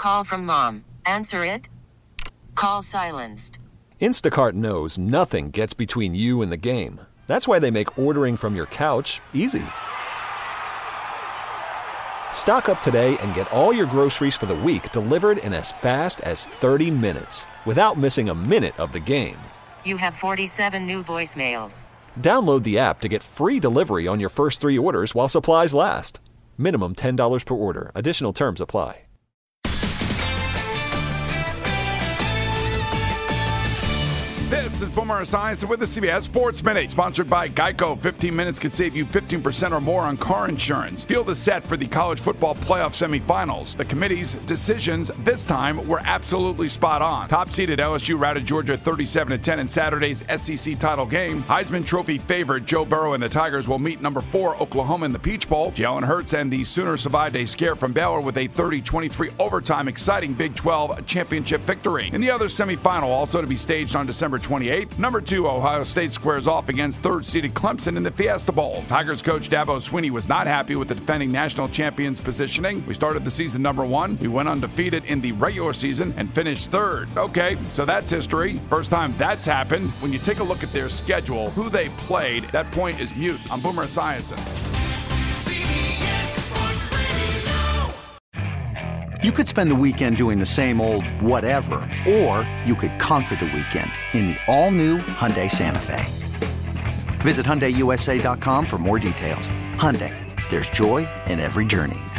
call from mom. Answer it. Call silenced. Instacart knows nothing gets between you and the game. That's why they make ordering from your couch easy. Stock up today and get all your groceries for the week delivered in as fast as 30 minutes without missing a minute of the game. You have 47 new voicemails. Download the app to get free delivery on your first 3 orders while supplies last. Minimum $10 per order. Additional terms apply. This is Boomer Esiason with the CBS Sports Minute, sponsored by Geico. 15 minutes could save you 15% or more on car insurance. Field is set for the college football playoff semifinals. The committee's decisions this time were absolutely spot on. Top-seeded LSU routed Georgia 37-10 in Saturday's SEC title game. Heisman Trophy favorite Joe Burrow and the Tigers will meet number 4 Oklahoma in the Peach Bowl. Jalen Hurts and the Sooners survived a scare from Baylor with a 30-23 overtime exciting Big 12 championship victory. In the other semifinal, also to be staged on December 28th, number 2 Ohio State squares off against third-seeded Clemson in the Fiesta Bowl. Tigers coach Dabo Swinney was not happy with the defending national champions' positioning. We started the season number 1. We went undefeated in the regular season and finished 3rd. Okay, so that's history. First time that's happened. When you take a look at their schedule, who they played, that point is mute. I'm Boomer Esiason. You could spend the weekend doing the same old whatever, or you could conquer the weekend in the all-new Hyundai Santa Fe. Visit HyundaiUSA.com for more details. Hyundai, there's joy in every journey.